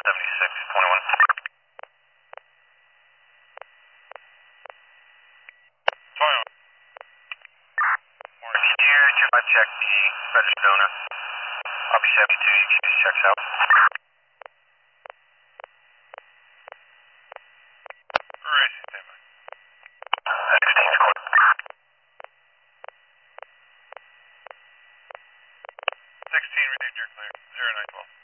7621. Here, check the registered donor. I'll be 72, you can just checks out. Right, stand by. 16, received, you're clear. 0912.